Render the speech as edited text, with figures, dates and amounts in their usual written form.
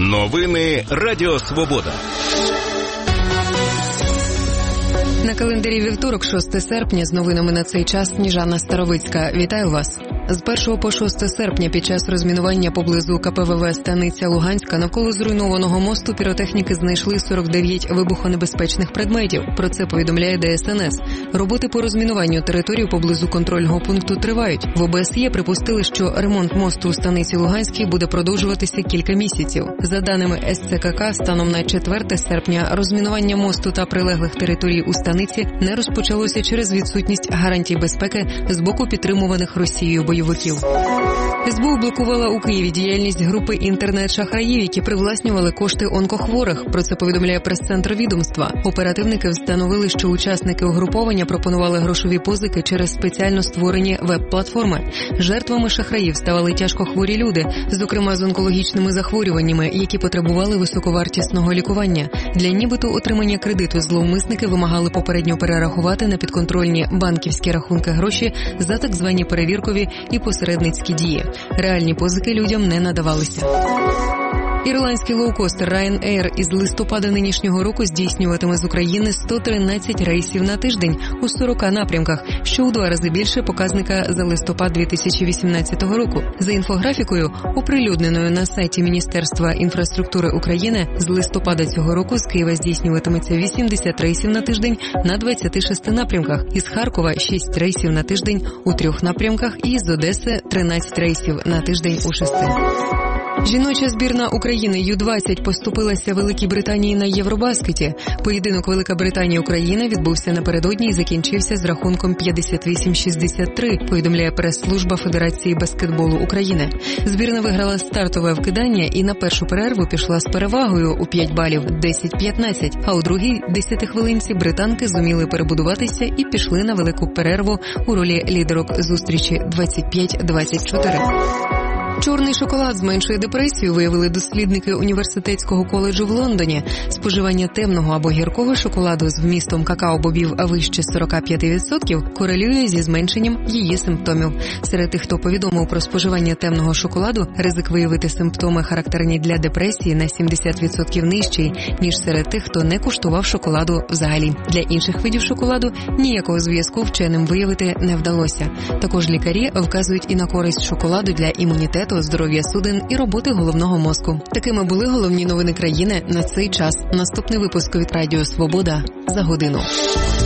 Новини Радіо Свобода. На календарі вівторок, 6 серпня, з новинами на цей час Сніжана Старовицька. Вітаю вас. З 1 по 6 серпня під час розмінування поблизу КПВВ Станиця Луганська навколо зруйнованого мосту піротехніки знайшли 49 вибухонебезпечних предметів. Про це повідомляє ДСНС. Роботи по розмінуванню території поблизу контрольного пункту тривають. В ОБСЄ припустили, що ремонт мосту у Станиці Луганській буде продовжуватися кілька місяців. За даними СЦКК, станом на 4 серпня розмінування мосту та прилеглих територій у Станиці не розпочалося через відсутність гарантій безпеки з боку підтримуваних Росією бойовиків. СБУ блокувала у Києві діяльність групи інтернет-шахраїв, які привласнювали кошти онкохворих. Про це повідомляє прес-центр відомства. Оперативники встановили, що учасники угруповання пропонували грошові позики через спеціально створені веб-платформи. Жертвами шахраїв ставали тяжкохворі люди, зокрема з онкологічними захворюваннями, які потребували високовартісного лікування. Для нібито отримання кредиту зловмисники вимагали попередньо перерахувати на підконтрольні банківські рахунки гроші за так звані перевіркові і посередницькі дії. Реальні позики людям не надавалися. Ірландський лоукостер Ryanair із листопада нинішнього року здійснюватиме з України 113 рейсів на тиждень у 40 напрямках, що у 2 рази більше показника за листопад 2018 року. За інфографікою, оприлюдненою на сайті Міністерства інфраструктури України, з листопада цього року з Києва здійснюватиметься 80 рейсів на тиждень на 26 напрямках, із Харкова 6 рейсів на тиждень у 3 напрямках і з Одеси 13 рейсів на тиждень у 6. Жіноча збірна України Ю-20 поступилася Великій Британії на Євробаскеті. Поєдинок Велика Британія-Україна відбувся напередодні і закінчився з рахунком 58-63, повідомляє прес-служба Федерації баскетболу України. Збірна виграла стартове вкидання і на першу перерву пішла з перевагою у 5 балів 10-15, а у другій 10-хвилинці британки зуміли перебудуватися і пішли на велику перерву у ролі лідерок зустрічі 25-24. Чорний шоколад зменшує депресію, виявили дослідники університетського коледжу в Лондоні. Споживання темного або гіркого шоколаду з вмістом какао-бобів вище 45% корелює зі зменшенням її симптомів. Серед тих, хто повідомив про споживання темного шоколаду, ризик виявити симптоми, характерні для депресії, на 70% нижчий, ніж серед тих, хто не куштував шоколаду взагалі. Для інших видів шоколаду ніякого зв'язку вченим виявити не вдалося. Також лікарі вказують і на користь шоколаду для імунітету, здоров'я судин і роботи головного мозку. Такими були головні новини країни на цей час. Наступний випуск від Радіо Свобода за годину.